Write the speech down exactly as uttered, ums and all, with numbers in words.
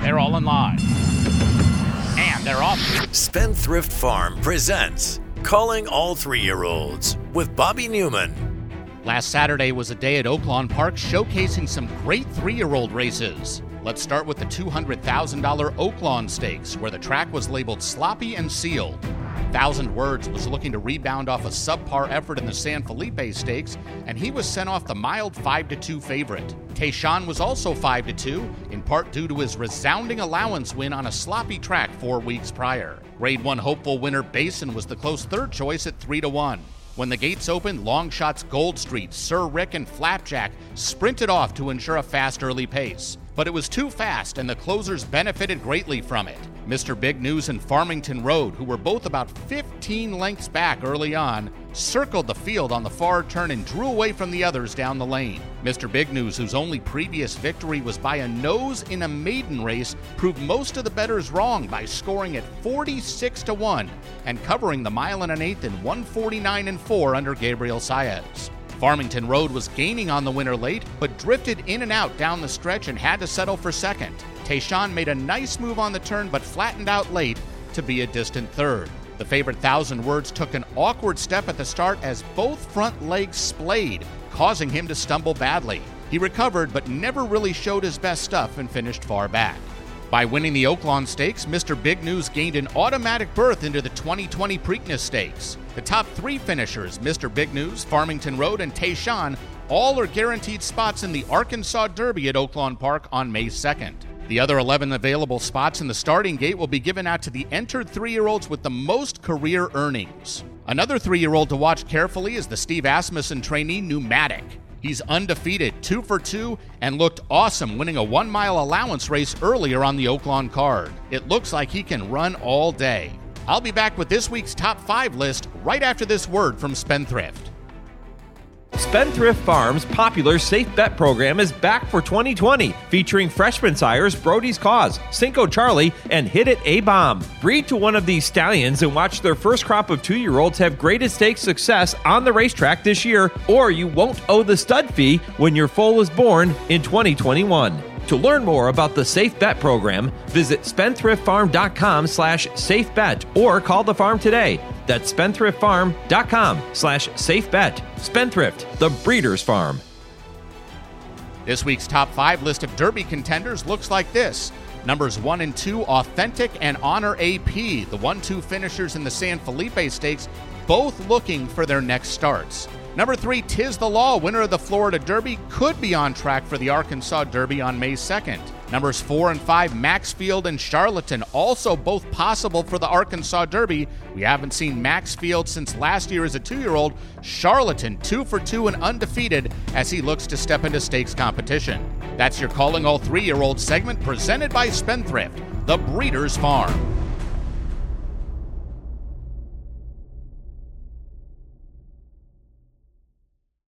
they're all in line. And they're off. Spendthrift Farm presents Calling All Three-Year-Olds with Bobby Newman. Last Saturday was a day at Oaklawn Park showcasing some great three-year-old races. Let's start with the two hundred thousand dollars Oaklawn Stakes, where the track was labeled sloppy and sealed. Thousand Words was looking to rebound off a subpar effort in the San Felipe Stakes, and he was sent off the mild five to two favorite. Tayshaun was also five to two, in part due to his resounding allowance win on a sloppy track four weeks prior. Grade one hopeful winner Basin was the close third choice at three to one. When the gates opened, Longshots Gold Street, Sir Rick, and Flapjack sprinted off to ensure a fast early pace. But it was too fast, and the closers benefited greatly from it. Mister Big News and Farmington Road, who were both about fifteen lengths back early on, circled the field on the far turn and drew away from the others down the lane. Mister Big News, whose only previous victory was by a nose in a maiden race, proved most of the bettors wrong by scoring at forty-six to one and covering the mile and an eighth in one forty-nine and four under Gabriel Saez. Farmington Road was gaining on the winner late, but drifted in and out down the stretch and had to settle for second. Tayshaun made a nice move on the turn, but flattened out late to be a distant third. The favorite Thousand Words took an awkward step at the start as both front legs splayed, causing him to stumble badly. He recovered, but never really showed his best stuff and finished far back. By winning the Oaklawn Stakes, Mister Big News gained an automatic berth into the twenty twenty Preakness Stakes. The top three finishers, Mister Big News, Farmington Road, and Tayshaun, all are guaranteed spots in the Arkansas Derby at Oaklawn Park on May second. The other eleven available spots in the starting gate will be given out to the entered three-year-olds with the most career earnings. Another three-year-old to watch carefully is the Steve Asmussen trainee Pneumatic. He's undefeated, two for two, and looked awesome winning a one-mile allowance race earlier on the Oaklawn card. It looks like he can run all day. I'll be back with this week's top five list right after this word from Spendthrift. Spendthrift Farms' popular Safe Bet program is back for twenty twenty, featuring freshman sires Brody's Cause, Cinco Charlie, and Hit It A-Bomb. Breed to one of these stallions and watch their first crop of two-year-olds have graded stakes success on the racetrack this year, or you won't owe the stud fee when your foal is born in twenty twenty-one. To learn more about the Safe Bet program, visit spendthriftfarm.com slash safebet or call the farm today. That's spendthriftfarm.com slash safebet. Spendthrift, the breeder's farm. This week's top five list of Derby contenders looks like this. Numbers one and two, Authentic and Honor A P, the one two finishers in the San Felipe Stakes, both looking for their next starts. Number three, Tiz the Law, winner of the Florida Derby, could be on track for the Arkansas Derby on May second. Numbers four and five, Maxfield and Charlatan, also both possible for the Arkansas Derby. We haven't seen Maxfield since last year as a two-year-old. Charlatan, two for two and undefeated as he looks to step into stakes competition. That's your Calling All Three-Year-Old segment presented by Spendthrift, the breeder's farm.